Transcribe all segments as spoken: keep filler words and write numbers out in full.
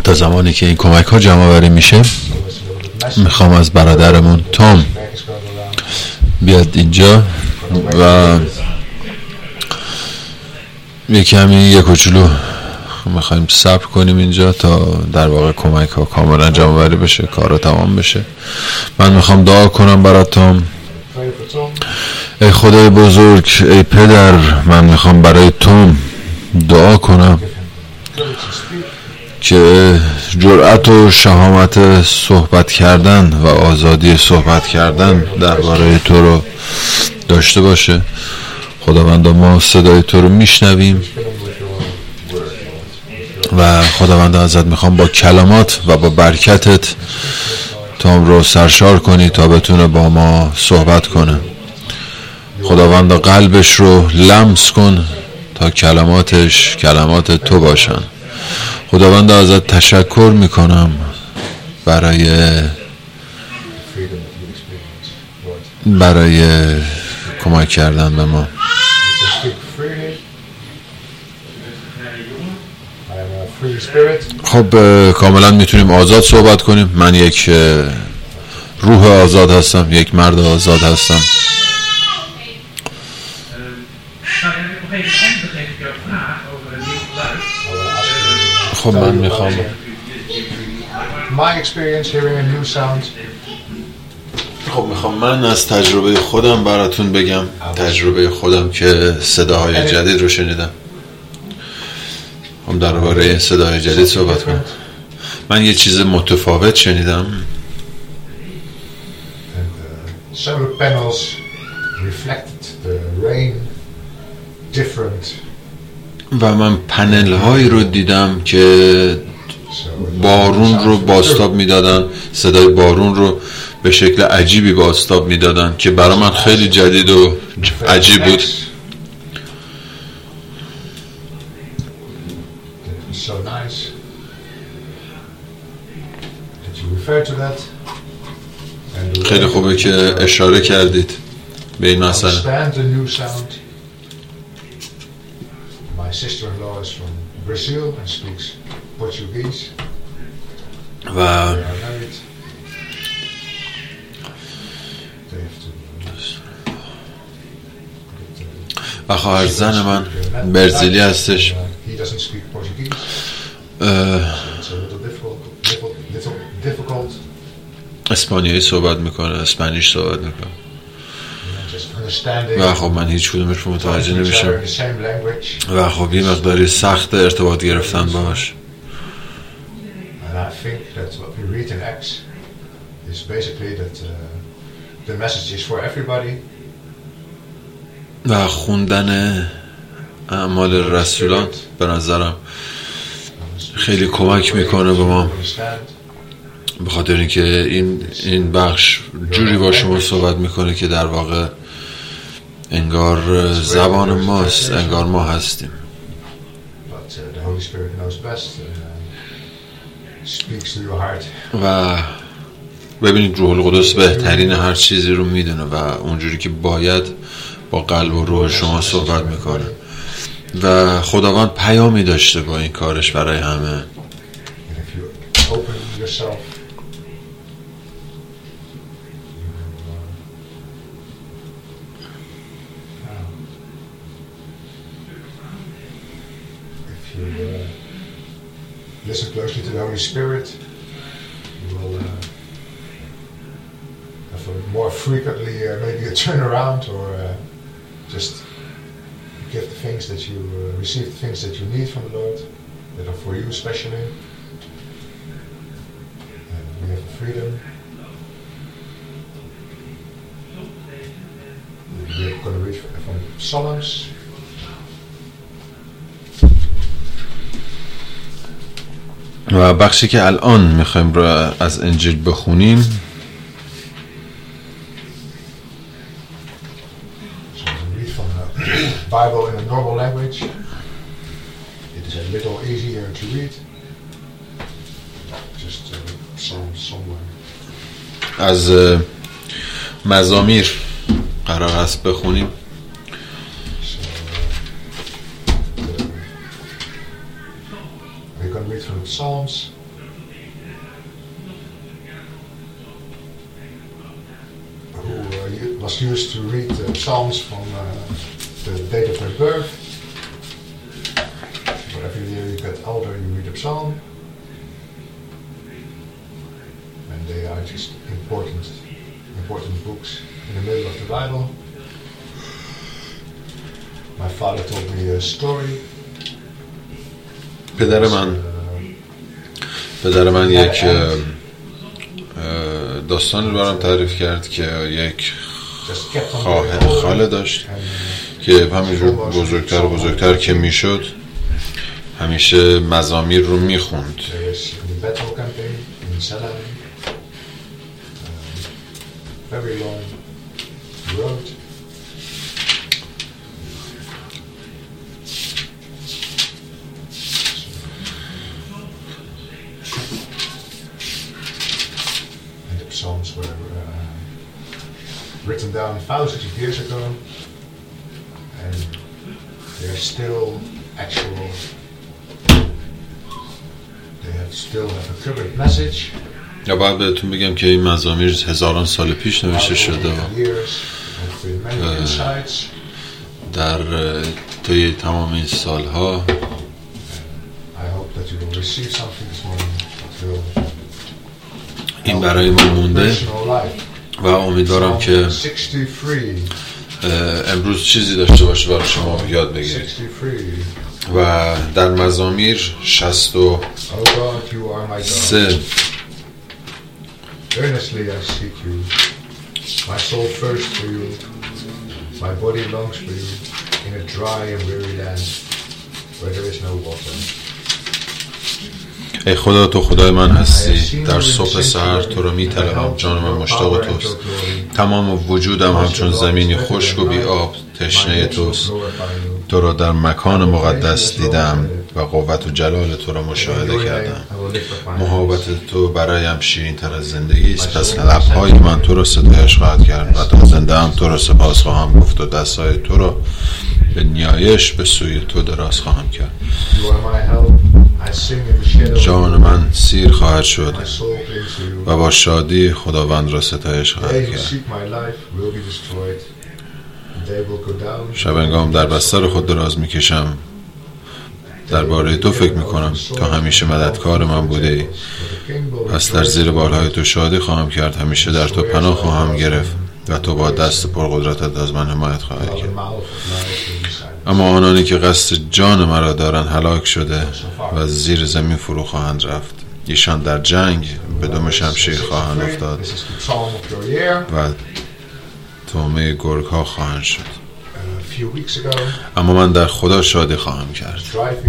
تا زمانی که این کمک ها جمع آوری میشه میخوام از برادرمون توم بیاد اینجا و یه کمی یه کوچولو میخوایم صبر کنیم اینجا تا در واقع کمک ها کاملا جمع آوری بشه، کارا تمام بشه. من میخوام دعا کنم برای توم. ای خدای بزرگ، ای پدر، من میخوام برای توم دعا کنم که جرأت و شهامت صحبت کردن و آزادی صحبت کردن درباره تو رو داشته باشه. خداوند، ما صدای تو رو میشنویم و خداوند ازت میخوام با کلمات و با برکتت توم رو سرشار کنی تا بتونه با ما صحبت کنه. خداوند قلبش رو لمس کن تا کلماتش کلمات تو باشن. خداوند ازت تشکر میکنم برای برای کمک کردن به ما. خب کاملا میتونیم آزاد صحبت کنیم. من یک روح آزاد هستم، یک مرد آزاد هستم. خب من میخوام خب میخوام من از تجربه خودم براتون بگم، تجربه خودم که صداهای جدید رو شنیدم. هم درباره صداهای جدید صحبت کنم. من یه چیز متفاوت شنیدم. و من پنل هایی رو دیدم که بارون رو بازتاب میدادن، صدای بارون رو به شکل عجیبی بازتاب میدادن که برای من خیلی جدید و عجیب بود. خیلی خوبه که اشاره کردید به این مسئله. My sister-in-law is from Brazil and speaks Portuguese. و و خواهر زن من برزیلی هستش. اسپانیایی صحبت میکنه، اسپانیش صحبت میکنه و خب من هیچ کدومش رو متوجه نمیشم و خب یه مقداری سخت ارتباط گرفتن باش. و خوندن اعمال رسولان به نظرم خیلی کمک میکنه به ما، به خاطر اینکه این این بخش جوری با شما صحبت میکنه که در واقع انگار زبان ماست، انگار ما هستیم. و ببینید روح القدس بهترین هر چیزی رو میدونه و اونجوری که باید با قلب و روح شما صحبت میکنه و خداوند پیامی داشته با این کارش برای همه. Listen closely to the Holy Spirit. You will uh, have a more frequently uh, maybe a turnaround or uh, just give the things that you uh, receive the things that you need from the Lord that are for you especially. And we have the freedom. We're going to read from Psalms. و بخشی که الان میخوایم رو از انجیل بخونیم از مزامیر قرار است بخونیم. Psalms was used to read uh, psalms from uh, the date of my birth. But every year you get older, you read a psalm, and they are just important, important books in the middle of the Bible. My father told me a story. پدر من پدر من یک داستانی رو برام تعریف کرد که یک خاله داشت که همینجور بزرگتر و بزرگتر که میشد همیشه مزامیر رو میخوند. Psalms were uh, written down thousands of years ago, and they're still actual. They have still have a current message. یا باید بهتون بگم که این مزامیر هزاران سال پیش نوشته شده در طی تمام این سالها. این برای ما مونده و امیدوارم که امروز چیزی داشته باشه برای شما یاد بگیرید. و در مزامیر شصت و سه Earnestly I seek you. My soul thirsts for you. My body longs for you in a dry and weary land where there is no water. ای خدا تو خدای من هستی، در صبح سحر تو رو می‌طلبم، جان من مشتاق توست. تمام وجودم همچون زمینی خشک و بی آب تشنه توست. تو را در مکان مقدس دیدم و قوت و جلال تو را مشاهده کردم. محبت تو برایم شیرین تر از زندگی است، پس لب‌های من تو را ستایش خواهد کرد و تا زنده ام تو را سپاس خواهم گفت و دست‌های تو را به نیایش به سوی تو دراز خواهم کرد. جان من سیر خواهد شد و با شادی خداوند را ستایش خواهد کرد. شبنگام در بستر خود دراز میکشم، درباره تو فکر میکنم. تو همیشه مددکار من بوده ای، پس در زیر بالهای تو شادی خواهم کرد. همیشه در تو پناه خواهم گرفت و تو با دست پرقدرتت از من حمایت خواهد کرد. اما آنانی که قصد جان مرا دارند هلاک شده و زیر زمین فرو خواهند رفت. ایشان در جنگ به دم شمشیر خواهند افتاد و طعمه گرگ ها خواهند شد. اما من در خدا شادی خواهم کرد.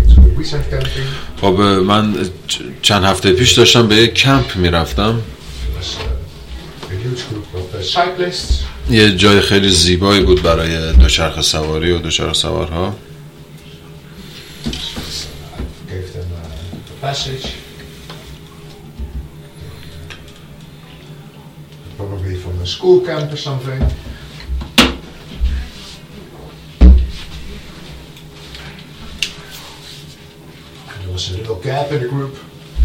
خب من چند هفته پیش داشتم به یک کمپ میرفتم. یه جای خیلی زیبایی بود برای دوچرخه سواری و دوچرخه سوارها. Probably from a school camp or something. And there was a little gap in the group.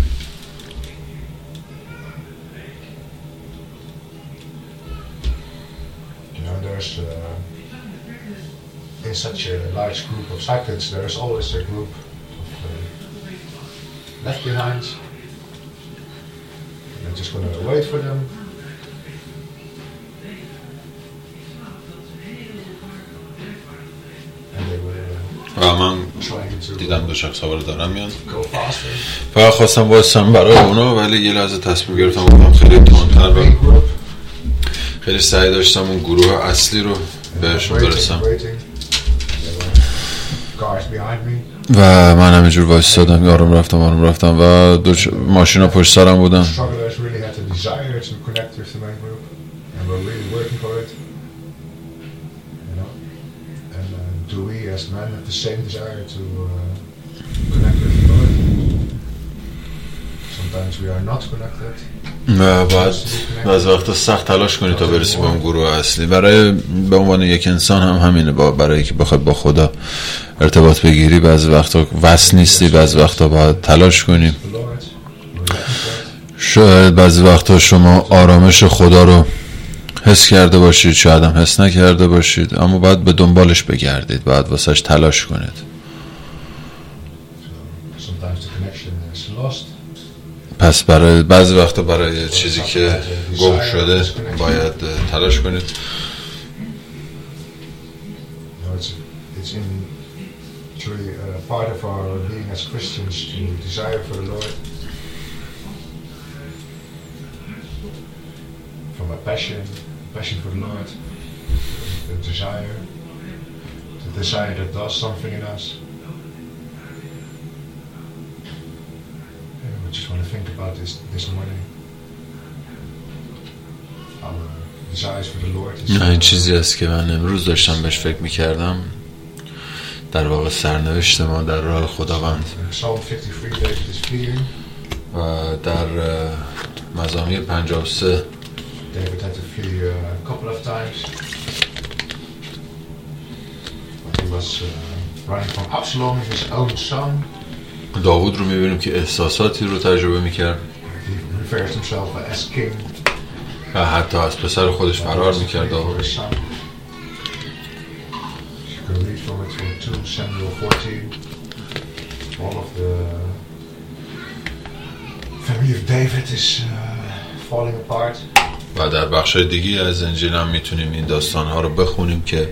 You know, there's uh, in such a large group of cyclists, there's always a group of uh, left behinds. And I'm just going to wait for them. و من دیدم دو شخص سوار دارم میان، فقط خواستم واسم برای اونا، ولی یه لحظه تصمیم گرفتم گفتم خیلی تندتر و خیلی سعی داشتم اون گروه اصلی رو بهشون برسم و من همینجور وایستادم، آروم رفتم آروم رفتم و دو چ... ماشینا پشت سرم بودن. Do we as men have the same desire to uh, connect with the Lord? Sometimes we are not connected. و بعد بعضی وقتا سخت تلاش کنی تا برسی به اون گروه اصلی. برای به عنوان یک انسان هم همینه، با برای که بخواد با خدا ارتباط بگیری بعضی وقتا وصل نیستی، بعضی وقتا باید تلاش کنی. شاید بعضی وقتا شما آرامش خدا رو حس کرده باشید، شاید هم حس نکرده باشید، اما باید به دنبالش بگردید، باید واسش تلاش کنید. پس برای بعضی وقتا برای چیزی که گم شده باید تلاش کنید. Part of our being as Christians to desire for the Lord, from a passion, passion for the Lord, a desire, the desire that does something in us. And we just want to think about this this morning. Our desires for the Lord. نه این چیزی است که من امروز داشتم بهش فکر می‌کردم. در واقع سرنوشت ما در راه خداوند. و در مزامیر پنجاه و سه داوود رو میبینیم که احساساتی رو تجربه میکرد و حتی از پسر خودش فرار میکرد. داوود Samuel fourteen, all of the family of David is uh, falling apart. و در بخشای دیگی از انجیل هم میتونیم این داستان‌ها رو بخونیم که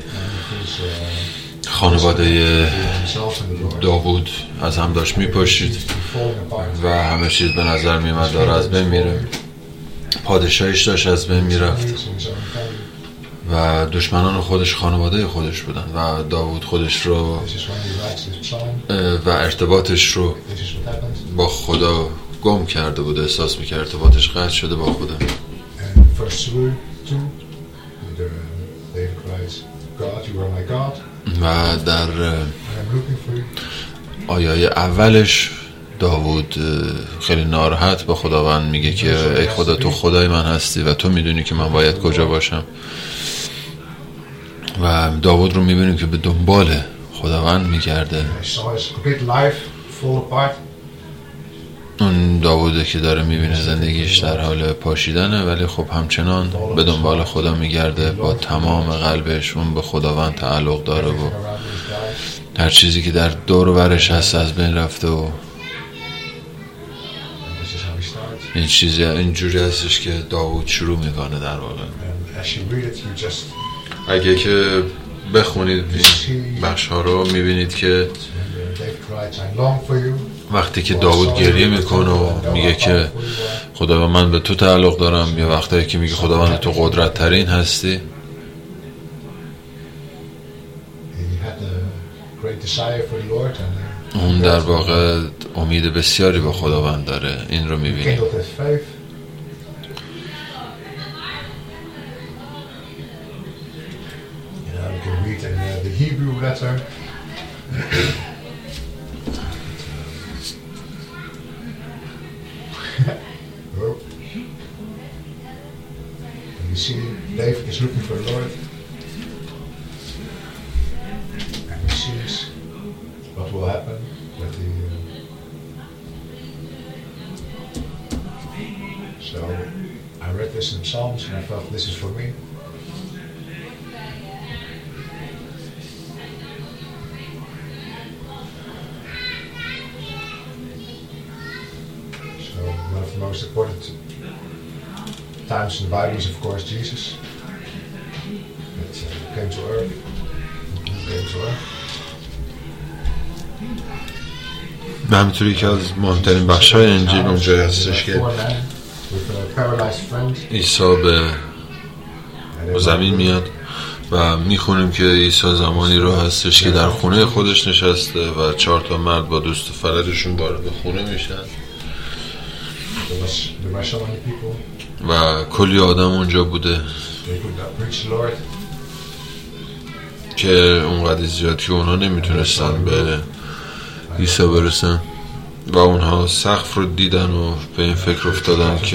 خانواده داوود از هم داشت میپاشید و همه چیز به نظر میومد داره از بین میره، پادشاهیش داشت از بین میرفت و دشمنان خودش خانواده خودش بودن و داوود خودش رو و ارتباطش رو با خدا گم کرده بود، احساس میکرد ارتباطش قطع شده با خدا. و در آیه اولش داوود خیلی ناراحت با خداوند میگه که ای خدا تو خدای من هستی و تو میدونی که من باید کجا باشم. و داوود رو میبینیم که به دنبال خداوند میگرده. اون داووده که داره میبینه زندگیش در حال پاشیدنه، ولی خب همچنان به دنبال خدا میگرده، با تمام قلبش اون به خداوند تعلق داره و هر چیزی که در دور و برش هست از بین رفته و این چیزی اینجوری هستش که داوود شروع میکنه در واقع. اگه که بخونید بخش ها رو میبینید که وقتی که داوود گریه میکنه و میگه که خدا من به تو تعلق دارم، یا وقتی که میگه خداوند تو قدرت ترین هستی، اون در واقع امید بسیاری به خداوند داره. این رو میبینیم. The Hebrew letter. Oh. And you see David is looking for the Lord, and he sees what will happen. That he, uh, so I read this in Psalms and I felt this is for me. One of the most important times in the Bible is, of course, Jesus. That uh, came to earth. Who came to earth? به همینطوری که از مهمترین بخش‌های انجیل اونجایی هستش که عیسی به زمین میاد و میخونیم که عیسی زمانی رو هستش که در خونه خودش نشسته و چهار تا مرد با دوست فلجشون وارد خونه میشن و کلی آدم اونجا بوده که اونقدر زیاد که اونها نمیتونستن به عیسی برسن و اونها سقف رو دیدن و به این فکر افتادن که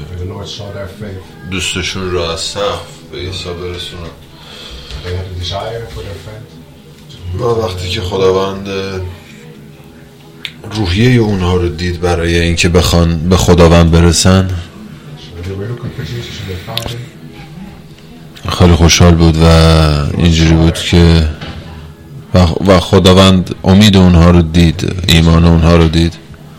دوستشون رو از سقف به عیسی برسونن. و وقتی که خداوند روحیه اونها رو دید برای اینکه بخوان به خداوند برسن، خیلی خوشحال بود و اینجوری بود که و خداوند امید اونها رو دید، ایمان اونها رو دید.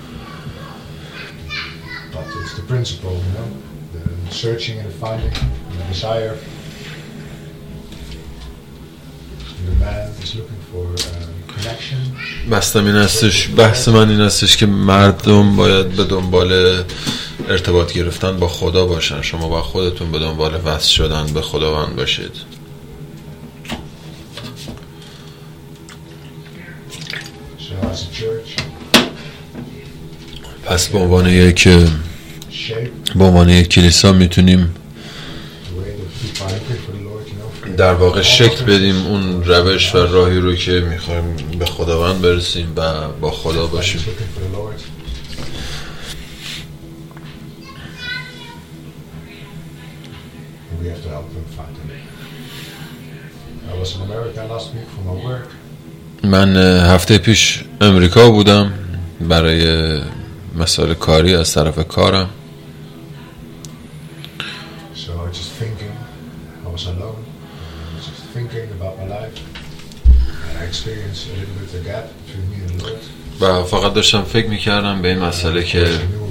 بحثم این هستش بحث من این هستش که مردم باید به دنبال ارتباط گرفتن با خدا باشن. شما با خودتون به دنبال وصل شدن به خداوند باشید. پس به عنوان یک به عنوان یک کلیسا میتونیم در واقع شکل بدیم اون روش و راهی رو که میخوایم به خداوند برسیم و با خدا باشیم. من هفته پیش امریکا بودم برای مسائل کاری از طرف کارم. و فقط داشتم فکر میکردم به این مسئله که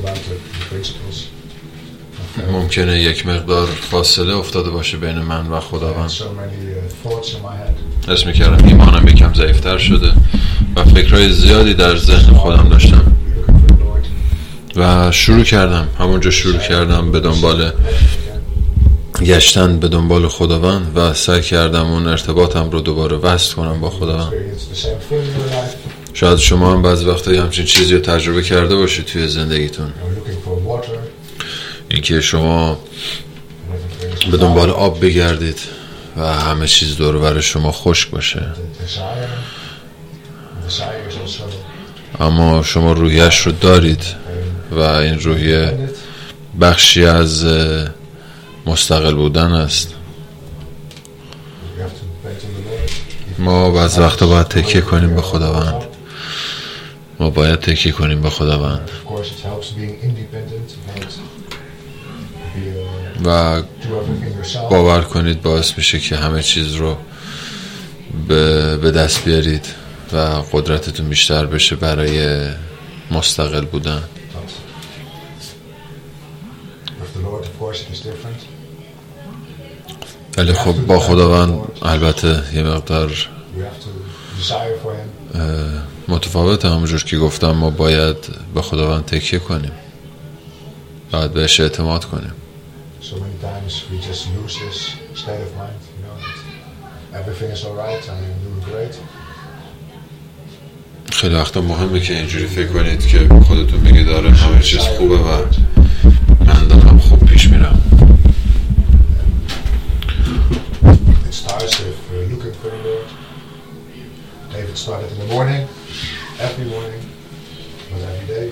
ممکنه یک مقدار فاصله افتاده باشه بین من و خداوند. حس میکردم ایمانم یکم ضعیفتر شده و فکرهای زیادی در ذهن خودم داشتم و شروع کردم همونجا شروع کردم به دنبال گشتن به دنبال خداوند و سعی کردم اون ارتباطم رو دوباره وصل کنم با خداوند. شاید شما هم بعضی وقتا همچین چیزی رو تجربه کرده باشید توی زندگیتون، اینکه شما به دنبال آب بگردید و همه چیز دور و بر شما خشک باشه، اما شما روحیش رو دارید و این روحیه بخشی از مستقل بودن است. ما بعضی وقتا باید تکیه کنیم به خداوند. ما باید تکیه کنیم به خداوند و باور کنید باعث میشه که همه چیز رو به دست بیارید و قدرتتون بیشتر بشه برای مستقل بودن. ولی خب با خداوند البته یه مقدار متفاوته. همونجور که گفتم ما باید به خداوند تکیه کنیم، باید بهش اعتماد کنیم. خیلی وقتا مهمه که اینجوری فکر کنید که خودتون بگید داره همه چیز خوبه و من دارم خوب پیش میرم. David started in the morning, every morning, not every day.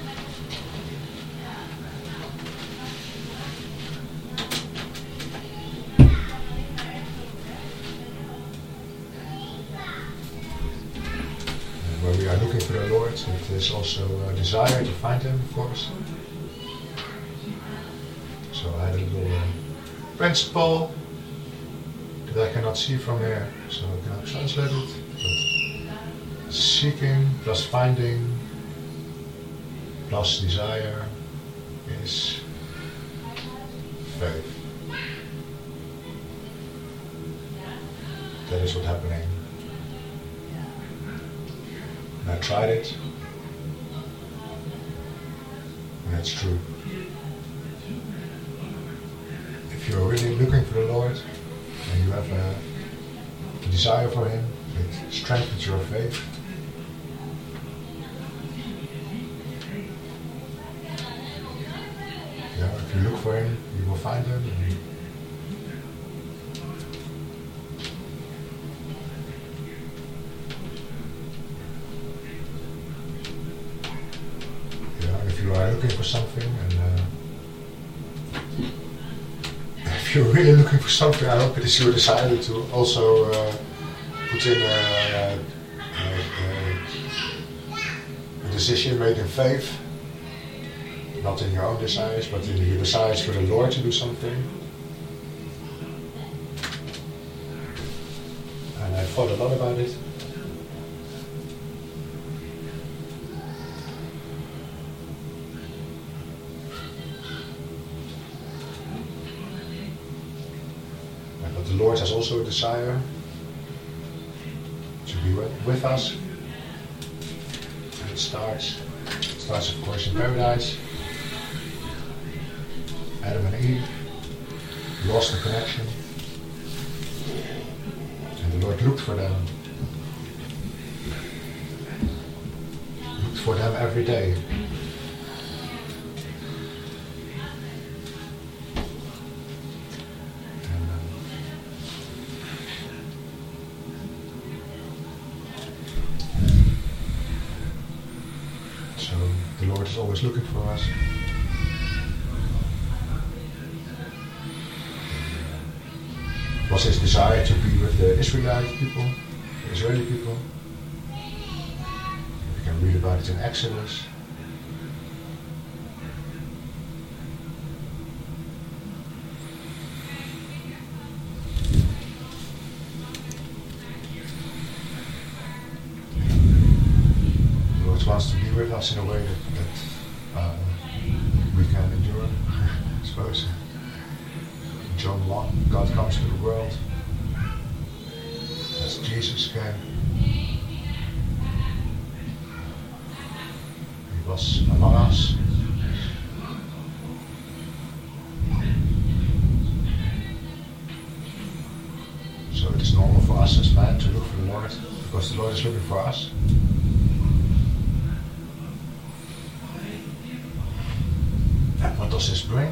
And when we are looking for the Lord, it is also a desire to find Him, of course. So I had a little uh, principle that I cannot see from here, so I cannot translate it. But seeking plus finding plus desire is faith. That is what's happening. And I tried it, and it's true. If you're really looking for the Lord, and you have a desire for Him, it strengthens your faith. Yeah, if you look for Him, you will find Him. And yeah, if you are looking for something and uh, if you're really looking for something, I hope it is your desire to also uh, put in a, a, a, a decision made in faith, not in your own desires, but in your desires for the Lord to do something. thought a lot about it. But the Lord has also a desire to be with, with us. And it starts, it starts of course in paradise. Adam and Eve lost the connection. And the Lord looked for them. Looked for them every day. The Lord is always looking for us. It was his desire to be with the Israelite people, the Israeli people. We can read about it in Exodus. Wants to be with us in a way that, that uh, we can endure, I suppose. In John one, God comes to the world as Jesus came. He was among us. So it is normal for us as men to look for the Lord, because the Lord is looking for us. What does this bring?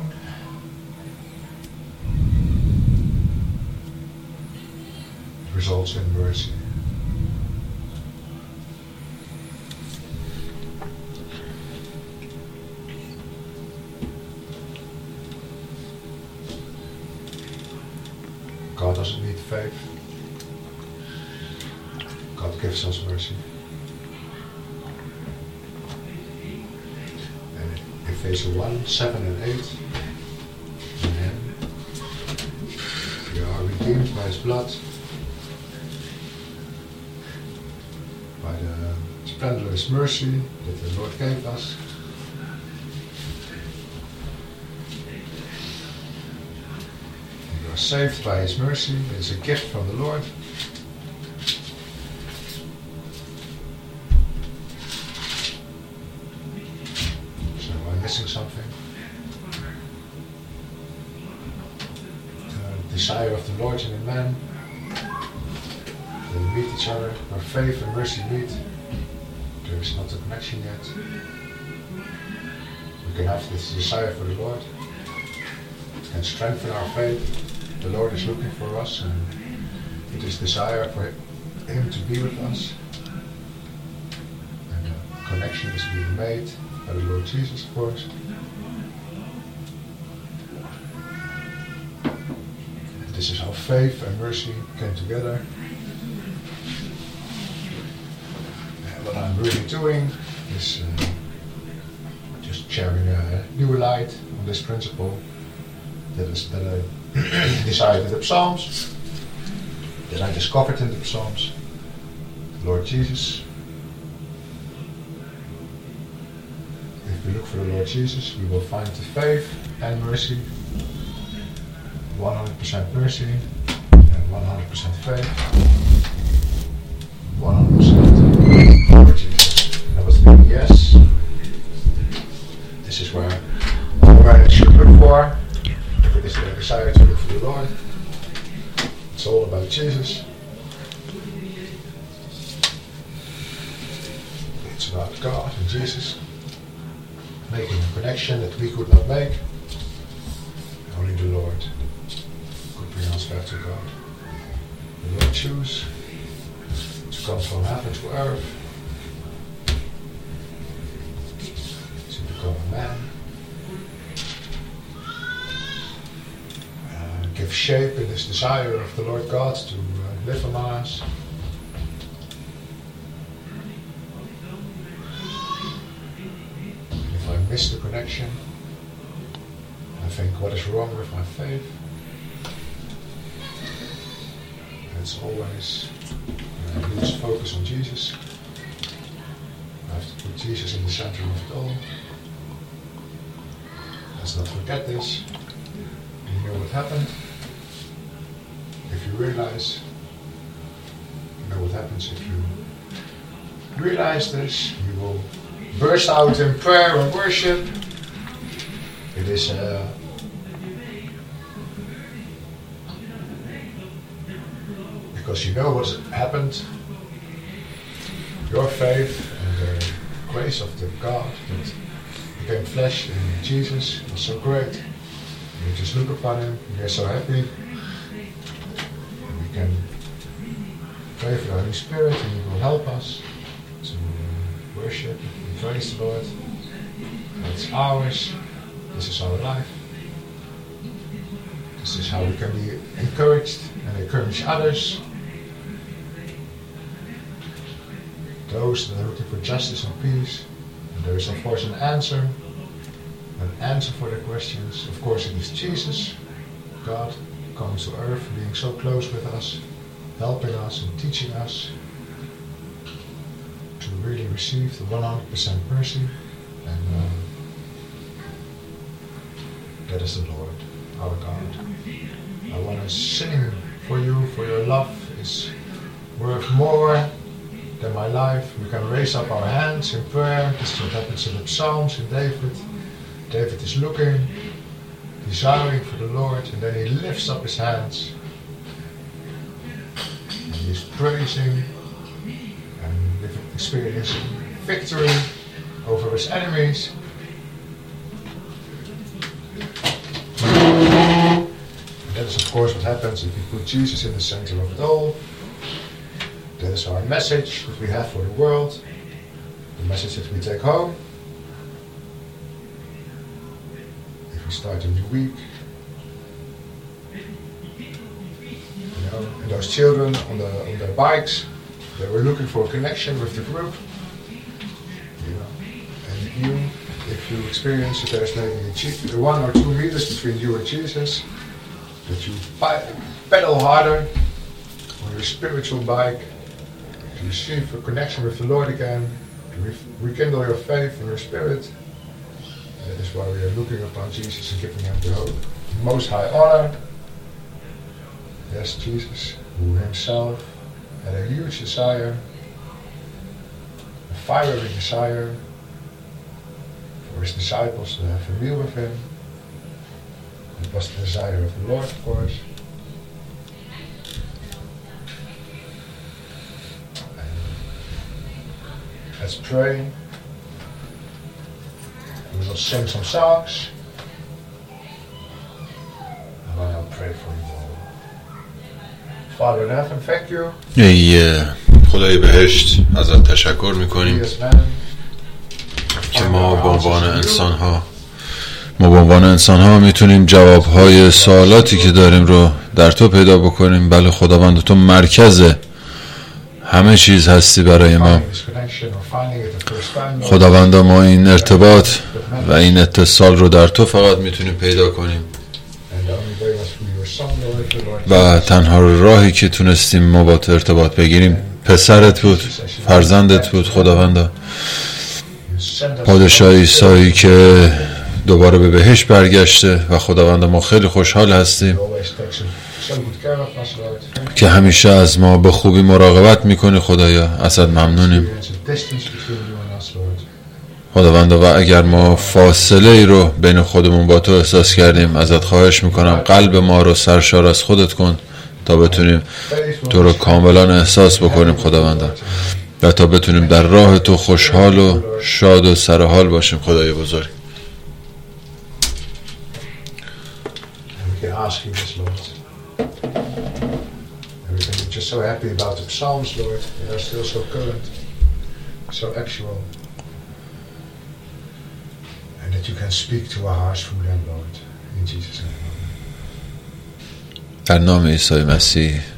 It results in mercy. God doesn't need faith. God gives us mercy. Ephesians one, seven and eight. In him we are redeemed by his blood, by the splendorous mercy that the Lord gave us. And we are saved by his mercy. It is a gift from the Lord. Missing something. The desire of the Lord in a man. They meet each other, where faith and mercy meet. There is not a connection yet. We can have this desire for the Lord. It can strengthen our faith. The Lord is looking for us, and it is desire for him to be with us. And a connection is being made by the Lord Jesus, of course. This is how faith and mercy came together. And what I'm really doing is uh, just sharing a new light on this principle that is that I decided in the Psalms, that I discovered in the Psalms. Lord Jesus. If we look for the Lord Jesus, we will find the faith and mercy, one hundred percent mercy and one hundred percent faith, one hundred percent Lord Jesus. That was the yes. This is where, where I should look for. If it is a desire to look for the Lord, it's all about Jesus. It's about God and Jesus. Making a connection that we could not make. Only the Lord could bring us back to God. The Lord chose to come from heaven to earth, to become a man, uh, give shape in this desire of the Lord God to uh, live among us. Miss the connection. I think, what is wrong with my faith? And it's always And let's focus on Jesus. I have to put Jesus in the center of it all. Let's not forget this. You know what happened. If you realize, you know what happens if you realize this, you will burst out in prayer and worship. It is uh, because you know what's happened. Your faith and the grace of the God that became flesh in Jesus was so great. You just look upon Him, and you're so happy. And we can pray for the Holy Spirit, and He will help us to worship and praise the Lord. It's ours. This is our life. This is how we can be encouraged and encourage others. Those that are looking for justice and peace. And there is of course an answer. An answer for their questions. Of course it is Jesus, God, coming to earth, being so close with us, helping us and teaching us to really receive the one hundred percent mercy. And uh, that is the Lord, our God. I want to sing for you, for your love is worth more than my life. We can raise up our hands in prayer. This is what happens in the Psalms, in David. David is looking, desiring for the Lord, and then he lifts up his hands. And he is praising and experiencing victory over his enemies. That is of course what happens if we put Jesus in the center of it all. That is our message that we have for the world, the message that we take home. If we start a new week, you know, and those children on the on their bikes, they were looking for a connection with the group. You know, and you, if you experience that there's maybe one or two meters between you and Jesus, that you pedal harder on your spiritual bike to receive a connection with the Lord again, to re- rekindle your faith and your spirit. And that is why we are looking upon Jesus and giving Him the most high honor. Yes, Jesus, who Himself had a huge desire, a fiery desire for His disciples to have a meal with Him. It was the desire of the Lord, of course. And let's pray. We will sing some songs. And I'll pray for you all. Father in heaven, thank you. ای خدای بهشت، ازت تشکر میکنیم که ما به عنوان انسان ها ما به عنوان انسان ها میتونیم جواب های سوالاتی که داریم رو در تو پیدا بکنیم. بله خداوند، تو مرکز همه چیز هستی برای ما. خداوند، ما این ارتباط و این اتصال رو در تو فقط میتونیم پیدا کنیم و تنها راهی که تونستیم ما با تو ارتباط بگیریم پسرت بود، فرزندت بود. خداوند، پادشاه عیسی که دوباره به بهشت برگشته و خداوند ما خیلی خوشحال هستیم که همیشه از ما به خوبی مراقبت میکنی. خدایا ازت ممنونیم خداوند، و اگر ما فاصله ای رو بین خودمون با تو احساس کردیم، ازت خواهش میکنم قلب ما رو سرشار از خودت کن تا بتونیم تو رو کاملا احساس بکنیم خداوند، و تا بتونیم در راه تو خوشحال و شاد و سرحال باشیم. خدای بزرگ، ask you this, Lord. And we can be just so happy about the Psalms, Lord. They are still so current, so actual. And that you can speak to our hearts through them, Lord. In Jesus' name. در نام عیسی مسیح